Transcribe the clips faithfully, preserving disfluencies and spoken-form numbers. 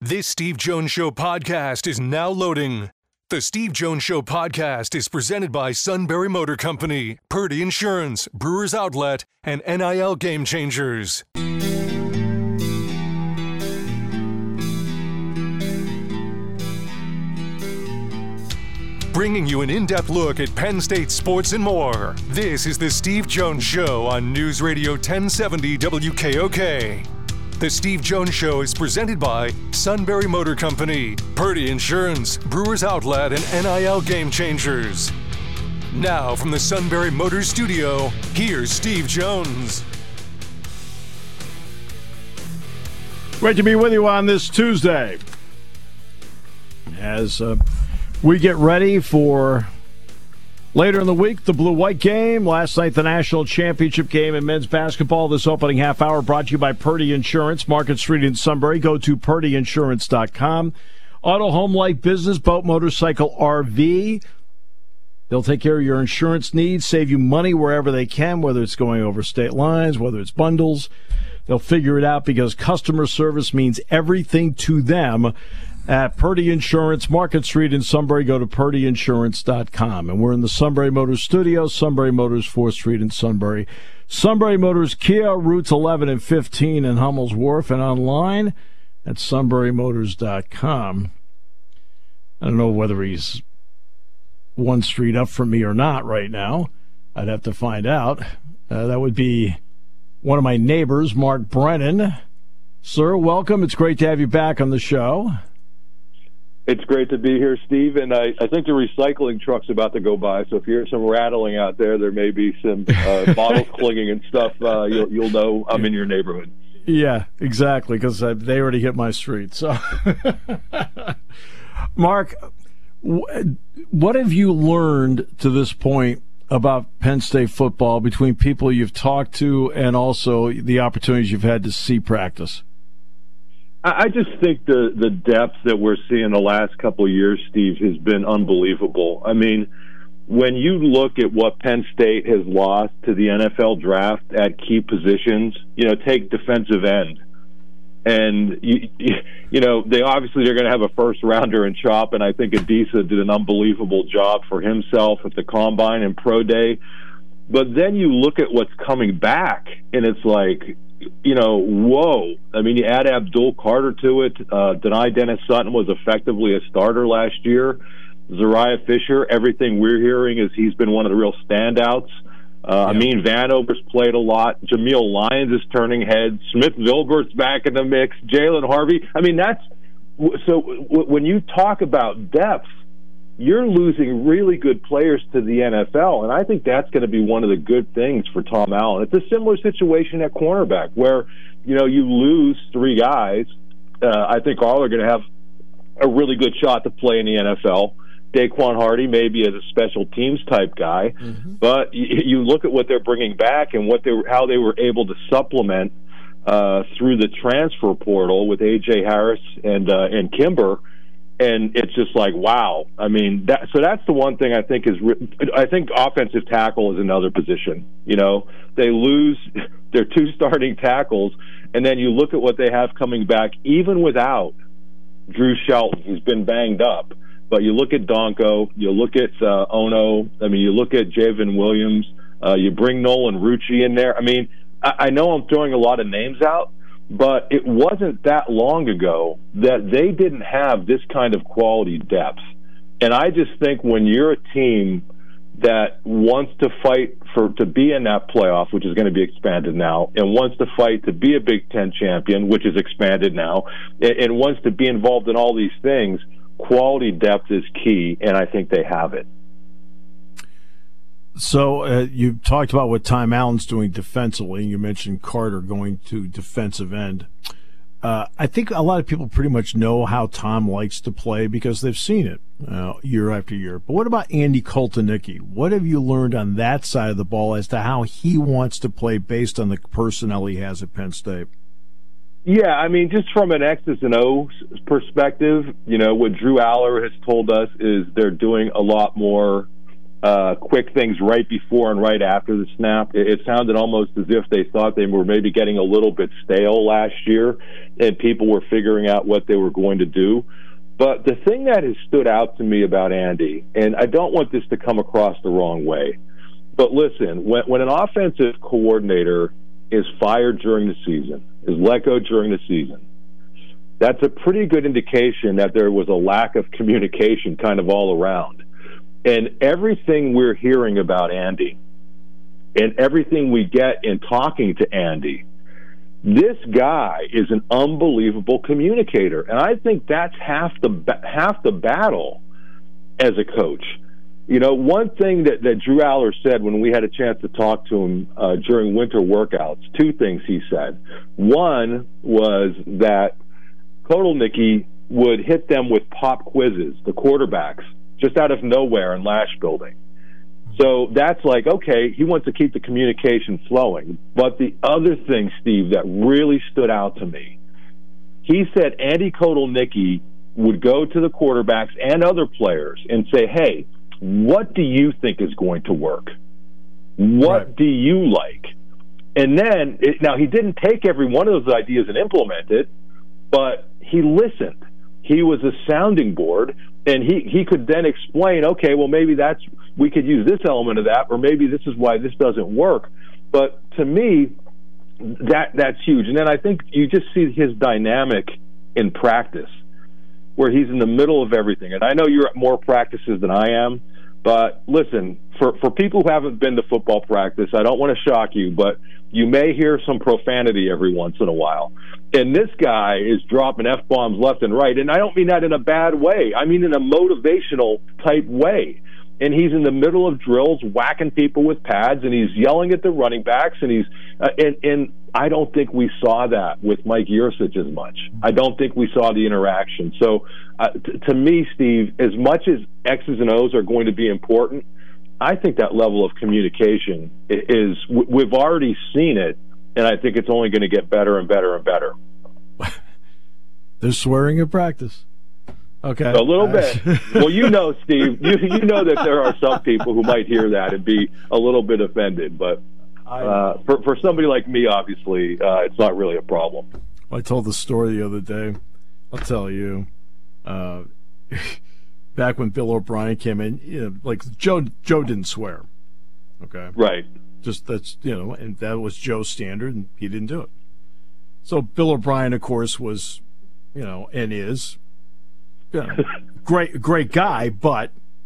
This Steve Jones Show podcast is now loading. The Steve Jones Show podcast is presented by Sunbury Motor Company, Purdy Insurance, Brewers Outlet, and N I L Game Changers. Bringing you an in-depth look at Penn State sports and more. This is the Steve Jones Show on News Radio ten seventy W K O K. The Steve Jones Show is presented by Sunbury Motor Company, Purdy Insurance, Brewers Outlet, and N I L Game Changers. Now from the Sunbury Motors Studio, here's Steve Jones. Great to be with you on this Tuesday as uh, we get ready for later in the week, the blue-white game. Last night, the national championship game in men's basketball. This opening half hour brought to you by Purdy Insurance, Market Street in Sunbury. Go to purdy insurance dot com. Auto, home, life, business, boat, motorcycle, R V. They'll take care of your insurance needs, save you money wherever they can, whether it's going over state lines, whether it's bundles. They'll figure it out because customer service means everything to them. At Purdy Insurance, Market Street in Sunbury, go to purdy insurance dot com. And we're in the Sunbury Motors studio, Sunbury Motors, fourth Street in Sunbury. Sunbury Motors Kia, routes eleven and fifteen in Hummel's Wharf, and online at sunbury motors dot com. I don't know whether he's one street up from me or not right now. I'd have to find out. Uh, that would be one of my neighbors, Mark Brennan. Sir, welcome. It's great to have you back on the show. It's great to be here, Steve, and I, I think the recycling truck's about to go by, so if you hear some rattling out there, there may be some uh, bottles clinging and stuff. Uh, you'll, you'll know I'm in your neighborhood. Yeah, exactly, because uh, they already hit my street. So, Mark, w- what have you learned to this point about Penn State football between people you've talked to and also the opportunities you've had to see practice? I just think the, the depth that we're seeing the last couple of years, Steve, has been unbelievable. I mean, when you look at what Penn State has lost to the N F L draft at key positions, you know, take defensive end. And, you, you know, they obviously they're going to have a first-rounder in Chop, and I think Adisa did an unbelievable job for himself at the Combine and Pro Day. But then you look at what's coming back, and it's like, you know, whoa. I mean, you add Abdul Carter to it. Uh, Denai Dennis Sutton was effectively a starter last year. Zariah Fisher, everything we're hearing is he's been one of the real standouts. Uh, I mean, Vanover's played a lot. Jameel Lyons is turning heads. Smith Vilbert's back in the mix. Jalen Harvey. I mean, that's – so w- when you talk about depth, you're losing really good players to the N F L, and I think that's going to be one of the good things for Tom Allen. It's a similar situation at cornerback where, you know, you lose three guys. Uh, I think all are going to have a really good shot to play in the N F L. Daquan Hardy maybe as a special teams type guy, mm-hmm. but you, you look at what they're bringing back and what they were, how they were able to supplement uh, through the transfer portal with A J Harris and uh, and Kimber. And it's just like, wow. I mean, that, so that's the one thing I think is – I think offensive tackle is another position. You know, they lose their two starting tackles, and then you look at what they have coming back, even without Drew Shelton, who's been banged up. But you look at Donko, you look at uh, Ono, I mean, you look at Javen Williams, uh, you bring Nolan Rucci in there. I mean, I, I know I'm throwing a lot of names out, but it wasn't that long ago that they didn't have this kind of quality depth. And I just think when you're a team that wants to fight for to be in that playoff, which is going to be expanded now, and wants to fight to be a Big Ten champion, which is expanded now, and, and wants to be involved in all these things, quality depth is key, and I think they have it. So uh, you talked about what Tom Allen's doing defensively. You mentioned Carter going to defensive end. Uh, I think a lot of people pretty much know how Tom likes to play because they've seen it uh, year after year. But what about Andy Koltanicki? What have you learned on that side of the ball as to how he wants to play based on the personnel he has at Penn State? Yeah, I mean, just from an X's and O's perspective, you know, what Drew Aller has told us is they're doing a lot more uh, quick things right before and right after the snap. It, it sounded almost as if they thought they were maybe getting a little bit stale last year, and people were figuring out what they were going to do. But the thing that has stood out to me about Andy, and I don't want this to come across the wrong way, but listen, when, when an offensive coordinator is fired during the season, is let go during the season, that's a pretty good indication that there was a lack of communication kind of all around. And everything we're hearing about Andy and everything we get in talking to Andy, this guy is an unbelievable communicator, and I think that's half the half the battle as a coach. You know, one thing that, that Drew Aller said when we had a chance to talk to him uh, during winter workouts, two things he said. One was that Kotelnicki would hit them with pop quizzes, the quarterbacks, just out of nowhere in Lasch Building. So that's like, okay, he wants to keep the communication flowing. But the other thing, Steve, that really stood out to me, he said Andy Kotelnicki would go to the quarterbacks and other players and say, hey, what do you think is going to work? What right. do you like? And then, it, now he didn't take every one of those ideas and implement it, but he listened. He was a sounding board, and he, he could then explain, okay, well, maybe that's we could use this element of that, or maybe this is why this doesn't work. But to me, that that's huge. And then I think you just see his dynamic in practice, where he's in the middle of everything. And I know you're at more practices than I am, but listen, for, for people who haven't been to football practice, I don't want to shock you, but you may hear some profanity every once in a while. And this guy is dropping F-bombs left and right. And I don't mean that in a bad way. I mean in a motivational type way. And he's in the middle of drills, whacking people with pads, and he's yelling at the running backs. And he's uh, and, and I don't think we saw that with Mike Yurcich as much. I don't think we saw the interaction. So uh, t- to me, Steve, as much as X's and O's are going to be important, I think that level of communication is, we've already seen it, and I think it's only going to get better and better and better. They're swearing in practice. Okay. A little bit. Well, you know, Steve, you, you know that there are some people who might hear that and be a little bit offended, but uh, for, for somebody like me, obviously, uh, it's not really a problem. I told the story the other day. I'll tell you. Uh, back when Bill O'Brien came in, you know, like Joe Joe didn't swear. Okay. Right. Just that's, you know, and that was Joe's standard, and he didn't do it. So Bill O'Brien, of course, was, you know, and is, you know, great great guy, but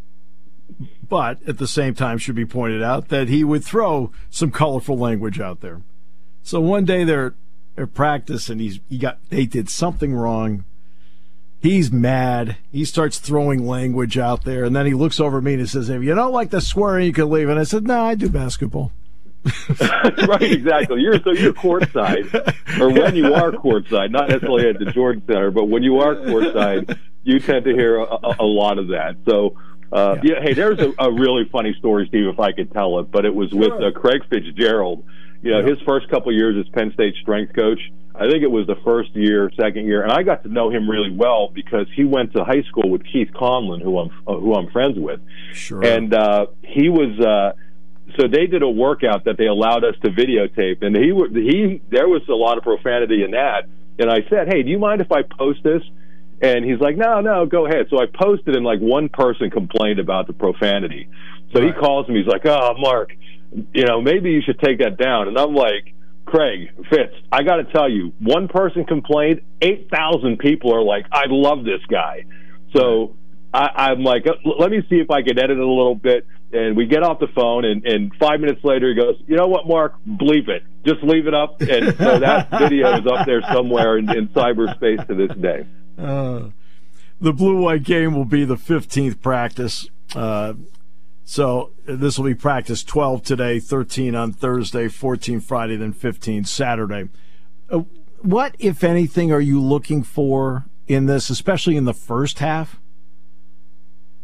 but at the same time should be pointed out that he would throw some colorful language out there. So one day they're at practice, and he's he got they did something wrong. He's mad. He starts throwing language out there, and then he looks over at me and he says, if you don't like the swearing, you can leave. And I said, no, I do basketball. Right, exactly. You're so you're courtside, or when you are courtside, not necessarily at the Jordan Center, but when you are courtside, you tend to hear a, a lot of that. So, uh, yeah. yeah, hey, there's a, a really funny story, Steve, if I could tell it, but it was with uh, Craig Fitzgerald. You know, yeah. his first couple of years as Penn State strength coach, I think it was the first year, second year, and I got to know him really well because he went to high school with Keith Conlon, who I'm uh, who I'm friends with. Sure. And uh, he was. Uh, So they did a workout that they allowed us to videotape, and he he there was a lot of profanity in that. And I said, "Hey, do you mind if I post this?" And he's like, "No, no, go ahead." So I posted, and like one person complained about the profanity. So right. he calls me. He's like, "Oh, Mark, you know, maybe you should take that down." And I'm like, "Craig, Fitz, I got to tell you, one person complained. Eight thousand people are like, I love this guy." So I, I'm like, "Let me see if I can edit it a little bit." And we get off the phone, and, and five minutes later he goes, "You know what, Mark? Bleep it. Just leave it up." And so that video is up there somewhere in, in cyberspace to this day. Uh, the blue-white game will be the fifteenth practice. Uh, so this will be practice twelve today, thirteen on Thursday, fourteen Friday, then fifteen Saturday. Uh, what, if anything, are you looking for in this, especially in the first half?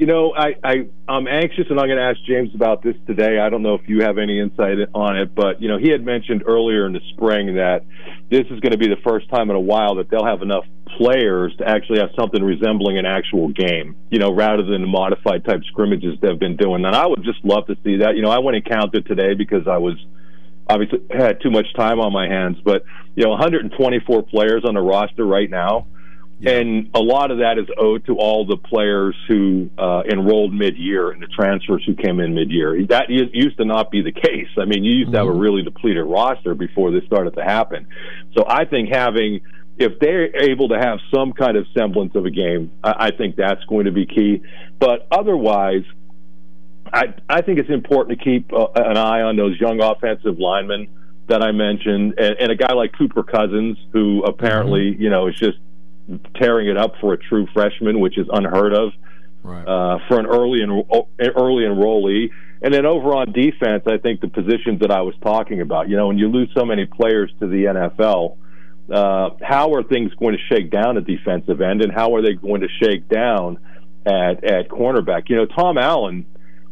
You know, I, I, I'm anxious, and I'm going to ask James about this today. I don't know if you have any insight on it, but, you know, he had mentioned earlier in the spring that this is going to be the first time in a while that they'll have enough players to actually have something resembling an actual game, you know, rather than the modified type scrimmages they've been doing. And I would just love to see that. You know, I went and counted today because I was obviously had too much time on my hands, but, you know, one hundred twenty-four players on the roster right now. Yeah. And a lot of that is owed to all the players who uh, enrolled mid-year and the transfers who came in mid-year. That used to not be the case. I mean, you used mm-hmm. to have a really depleted roster before this started to happen. So I think having, if they're able to have some kind of semblance of a game, I, I think that's going to be key. But otherwise, I, I think it's important to keep uh, an eye on those young offensive linemen that I mentioned, and, and a guy like Cooper Cousins, who apparently, mm-hmm. you know, is just tearing it up for a true freshman, which is unheard of right. uh, for an early en- early enrollee. And then over on defense, I think the positions that I was talking about, you know, when you lose so many players to the N F L, uh, how are things going to shake down at defensive end, and how are they going to shake down at, at cornerback? You know, Tom Allen,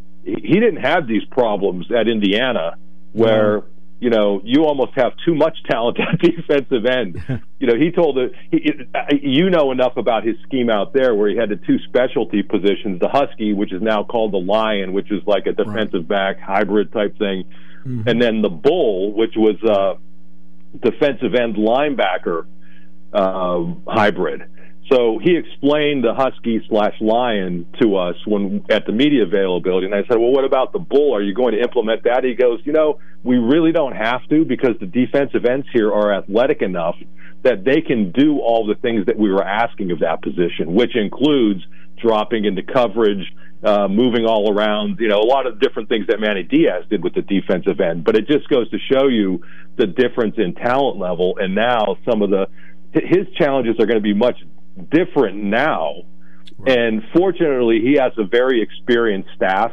he didn't have these problems at Indiana where, mm-hmm. you know, you almost have too much talent at defensive end. You know, he told it, he, you know enough about his scheme out there where he had the two specialty positions, the Husky, which is now called the Lion, which is like a defensive right. back hybrid type thing, mm-hmm. and then the Bull, which was a defensive end linebacker uh, hybrid. So he explained the Husky slash Lion to us when at the media availability, and I said, well, what about the Bull? Are you going to implement that? He goes, you know, we really don't have to, because the defensive ends here are athletic enough that they can do all the things that we were asking of that position, which includes dropping into coverage, uh, moving all around, you know, a lot of different things that Manny Diaz did with the defensive end. But it just goes to show you the difference in talent level, and now some of the his challenges are going to be much different now, right. and fortunately he has a very experienced staff,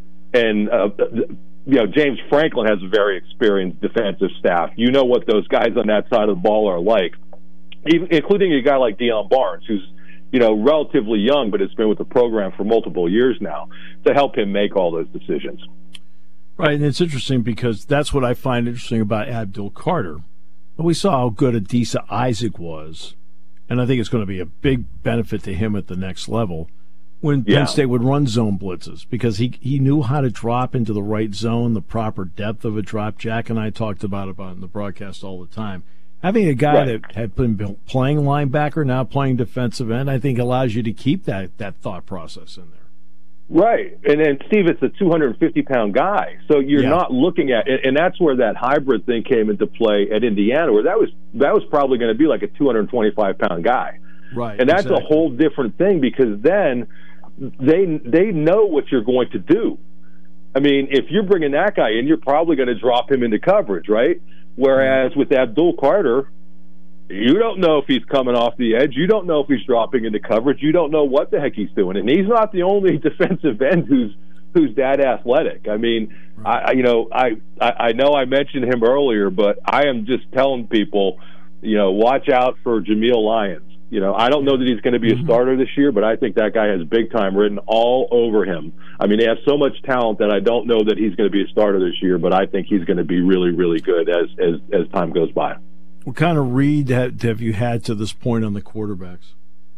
and uh, you know, James Franklin has a very experienced defensive staff. You know what those guys on that side of the ball are like, even, including a guy like Deion Barnes, who's, you know, relatively young but has been with the program for multiple years now, to help him make all those decisions. Right, and it's interesting because that's what I find interesting about Abdul Carter. We saw how good Adisa Isaac was, and I think it's going to be a big benefit to him at the next level when Penn yeah. State would run zone blitzes, because he he knew how to drop into the right zone, the proper depth of a drop. Jack and I talked about it on the broadcast all the time. Having a guy right. that had been playing linebacker, now playing defensive end, I think allows you to keep that, that thought process in there. Right. And then, Steve, it's a two hundred fifty pound guy. So you're yeah. not looking at – and that's where that hybrid thing came into play at Indiana, where that was that was probably going to be like a two hundred twenty-five pound guy. Right. And that's exactly. a whole different thing, because then they they know what you're going to do. I mean, if you're bringing that guy in, you're probably going to drop him into coverage, right? Whereas with Abdul Carter, you don't know if he's coming off the edge. You don't know if he's dropping into coverage. You don't know what the heck he's doing. And he's not the only defensive end who's who's that athletic. I mean, right. I you know, I, I I know I mentioned him earlier, but I am just telling people, you know, watch out for Jameel Lyons. You know, I don't know that he's going to be a starter this year, but I think that guy has big time written all over him. I mean, he has so much talent that I don't know that he's going to be a starter this year, but I think he's going to be really, really good as as, as time goes by. What kind of read have you had to this point on the quarterbacks?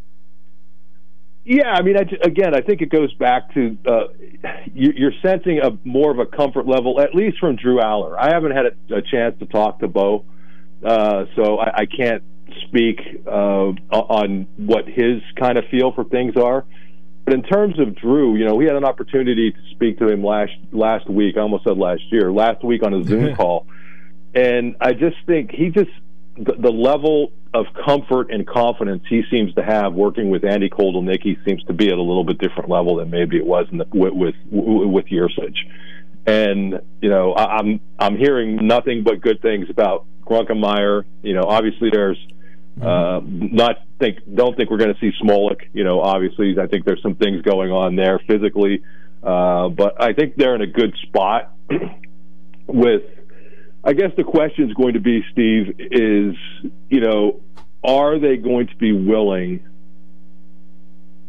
Yeah, I mean, I, again, I think it goes back to uh, you, you're sensing a more of a comfort level, at least from Drew Aller. I haven't had a, a chance to talk to Bo, uh, so I, I can't speak uh, on what his kind of feel for things are. But in terms of Drew, you know, we had an opportunity to speak to him last last week. I almost said last year, last week on a Zoom call. And I just think he just, the, the level of comfort and confidence he seems to have working with Andy Koldalnicki seems to be at a little bit different level than maybe it was in the, with, with, with Yurcich. And, you know, I, I'm, I'm hearing nothing but good things about Grunkemeyer. You know, obviously there's, Uh, not think, don't think we're going to see Smolik. You know, obviously, I think there's some things going on there physically, uh, but I think they're in a good spot. With, I guess the question is going to be, Steve, is, you know, are they going to be willing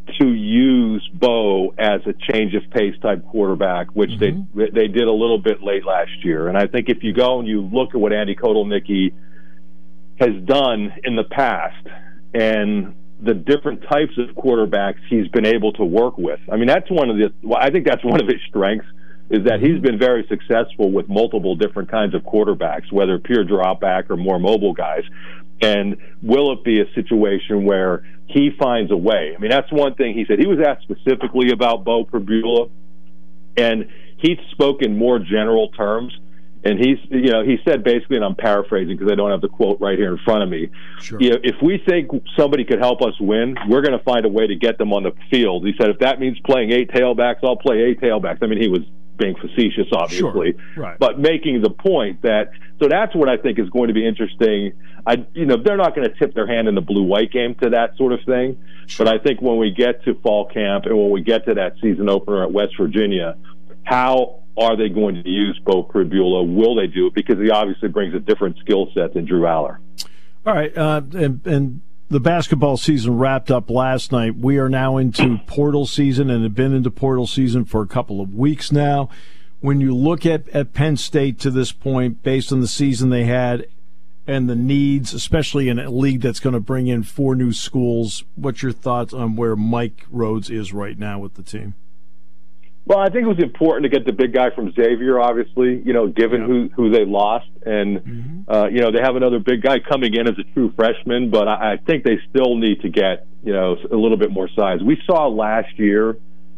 to use Bo as a change of pace type quarterback, which mm-hmm. they they did a little bit late last year. And I think if you go and you look at what Andy Kotelnicki has done in the past and the different types of quarterbacks he's been able to work with, I mean, that's one of the. Well, I think that's one of his strengths is that he's been very successful with multiple different kinds of quarterbacks, whether pure drop back or more mobile guys. And will it be a situation where he finds a way? I mean, that's one thing he said. He was asked specifically about Bo Pribula, and he's spoken more general terms. And he's, you know, he said basically, and I'm paraphrasing because I don't have the quote right here in front of me. Sure. You know, if we think somebody could help us win, we're going to find a way to get them on the field. He said, if that means playing eight tailbacks, I'll play eight tailbacks. I mean, he was being facetious, obviously, sure. Right. But making the point that, so that's what I think is going to be interesting. I, you know, they're not going to tip their hand in the blue-white game to that sort of thing, sure. But I think when we get to fall camp and when we get to that season opener at West Virginia, how are they going to use Bo Pribula? Will they do it? Because he obviously brings a different skill set than Drew Aller. All right, uh, and, and the basketball season wrapped up last night. We are now into portal season and have been into portal season for a couple of weeks now. When you look at, at Penn State to this point, based on the season they had and the needs, especially in a league that's going to bring in four new schools, what's your thoughts on where Mike Rhodes is right now with the team? Well, I think it was important to get the big guy from Xavier, obviously, you know, given yep. who, who they lost. And, mm-hmm. uh, you know, they have another big guy coming in as a true freshman, but I, I think they still need to get, you know, a little bit more size. We saw last year,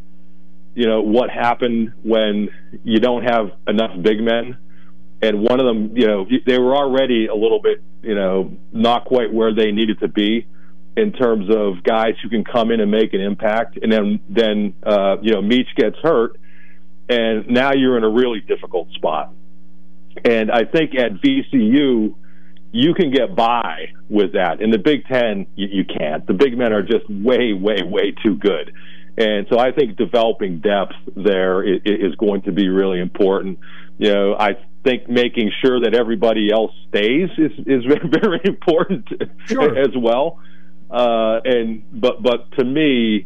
you know, what happened when you don't have enough big men. And one of them, you know, they were already a little bit, you know, not quite where they needed to be in terms of guys who can come in and make an impact. And then, then uh, you know, Meach gets hurt, and now you're in a really difficult spot. And I think at V C U, you can get by with that. In the Big Ten, you, you can't. The big men are just way, way, way too good. And so I think developing depth there is, is going to be really important. You know, I think making sure that everybody else stays is, is very, very important sure. as well. Uh, and but but to me,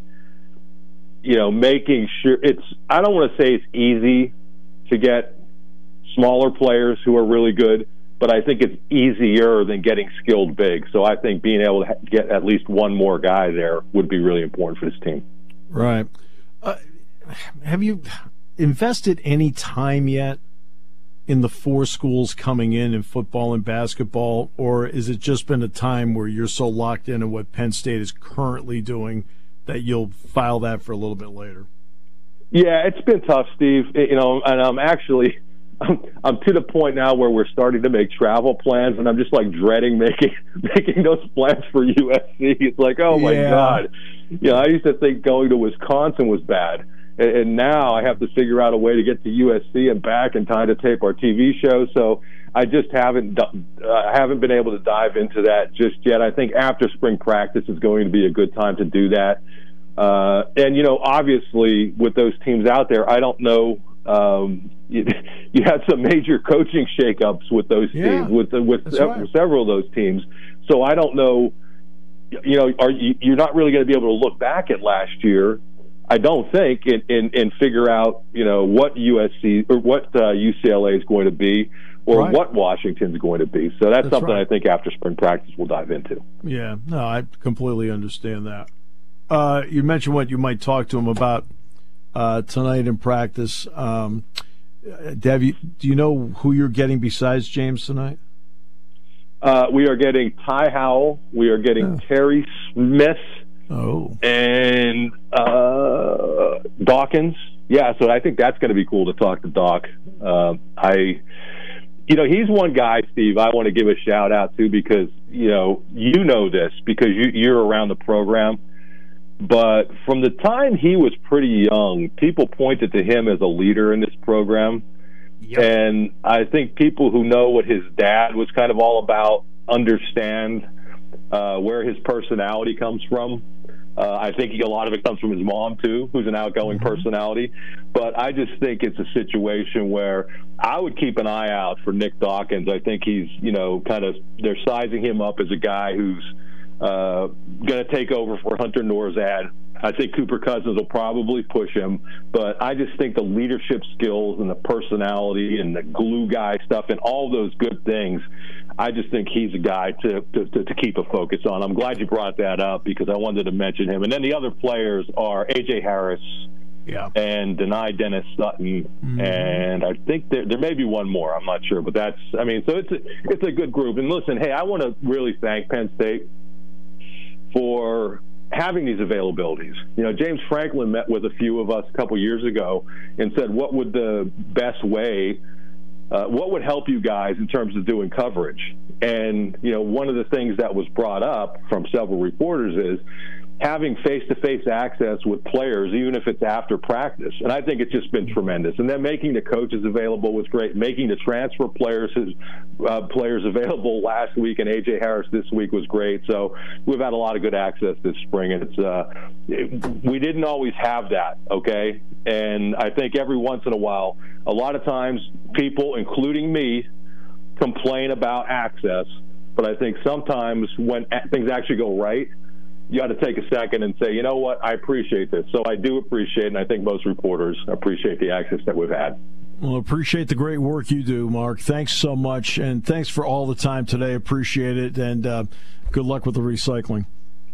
you know, making sure it's I don't want to say it's easy to get smaller players who are really good, but I think it's easier than getting skilled big. So I think being able to get at least one more guy there would be really important for this team. Right. Uh, have you invested any time yet in the four schools coming in in football and basketball, or is it just been a time where you're so locked into what Penn State is currently doing that you'll file that for a little bit later? Yeah, it's been tough, Steve. You know, and I'm actually I'm, I'm to the point now where we're starting to make travel plans, and I'm just like dreading making making those plans for U S C. It's like, oh my yeah. God. You know, I used to think going to Wisconsin was bad. And now I have to figure out a way to get to U S C and back in time to tape our T V show. So I just haven't uh, haven't been able to dive into that just yet. I think after spring practice is going to be a good time to do that. Uh, and, you know, obviously with those teams out there, I don't know. Um, you, you had some major coaching shakeups with those yeah, teams, with with se- right. several of those teams. So I don't know. You know, are you, you're not really going to be able to look back at last year, I don't think, and, and, and figure out, you know, what U S C or what uh, U C L A is going to be, or right. what Washington's going to be. So that's, that's something right. I think after spring practice we'll dive into. Yeah, no, I completely understand that. Uh, you mentioned what you might talk to him about uh, tonight in practice. Um, Dev, you, do you know who you're getting besides James tonight? Uh, we are getting Ty Howell. We are getting oh. Terry Smith. Oh. And uh, Dawkins. Yeah, so I think that's going to be cool to talk to Doc. Uh, I, you know, he's one guy, Steve, I want to give a shout out to because, you know, you know this because you, you're around the program. But from the time he was pretty young, people pointed to him as a leader in this program. Yep. And I think people who know what his dad was kind of all about understand uh, where his personality comes from. Uh, I think a lot of it comes from his mom, too, who's an outgoing mm-hmm. personality. But I just think it's a situation where I would keep an eye out for Nick Dawkins. I think he's, you know, kind of they're sizing him up as a guy who's uh, going to take over for Hunter Nourzad I think Cooper Cousins will probably push him, but I just think the leadership skills and the personality and the glue guy stuff and all those good things, I just think he's a guy to, to, to, to keep a focus on. I'm glad you brought that up because I wanted to mention him. And then the other players are A J Harris yeah. and Denai Dennis Sutton, mm-hmm. and I think there, there may be one more. I'm not sure, but that's, I mean, so it's a, it's a good group. And listen, hey, I want to really thank Penn State for having these availabilities. You know, James Franklin met with a few of us a couple years ago and said, what would the best way, uh, what would help you guys in terms of doing coverage? And, you know, one of the things that was brought up from several reporters is having face-to-face access with players, even if it's after practice. And I think it's just been tremendous. And then making the coaches available was great. Making the transfer players uh, players available last week and A J Harris this week was great. So we've had a lot of good access this spring. And it's uh, it, we didn't always have that, okay? And I think every once in a while, a lot of times people, including me, complain about access. But I think sometimes when things actually go right, you got to take a second and say, you know what, I appreciate this. So I do appreciate it, and I think most reporters appreciate the access that we've had. Well, appreciate the great work you do, Mark. Thanks so much, and thanks for all the time today. Appreciate it, and uh, good luck with the recycling.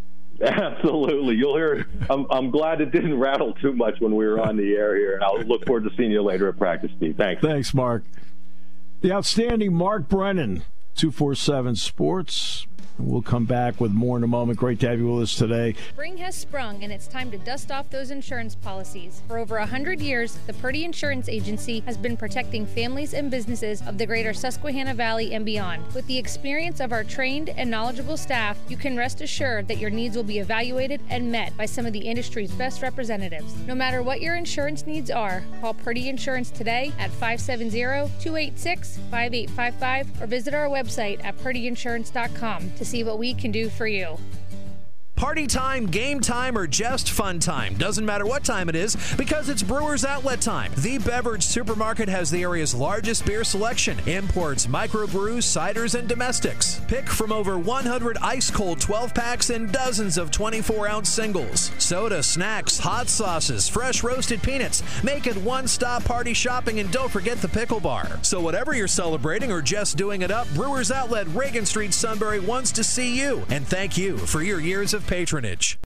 Absolutely. You'll hear, I'm, I'm glad it didn't rattle too much when we were on the air here, and I'll look forward to seeing you later at practice, Steve. Thanks. Thanks, Mark. The outstanding Mark Brennan, two forty-seven Sports. We'll come back with more in a moment. Great to have you with us today. Spring has sprung, and it's time to dust off those insurance policies. For over one hundred years, the Purdy Insurance Agency has been protecting families and businesses of the greater Susquehanna Valley and beyond. With the experience of our trained and knowledgeable staff, you can rest assured that your needs will be evaluated and met by some of the industry's best representatives. No matter what your insurance needs are, call Purdy Insurance today at five seven zero, two eight six, five eight five five or visit our website at purdy insurance dot com to see what we can do for you. Party time, game time, or just fun time. Doesn't matter what time it is because it's Brewers Outlet time. The Beverage Supermarket has the area's largest beer selection. Imports, microbrews, ciders, and domestics. Pick from over one hundred ice-cold twelve-packs and dozens of twenty-four ounce singles. Soda, snacks, hot sauces, fresh roasted peanuts. Make it one-stop party shopping, and don't forget the pickle bar. So whatever you're celebrating or just doing it up, Brewers Outlet, Reagan Street, Sunbury wants to see you and thank you for your years of patronage.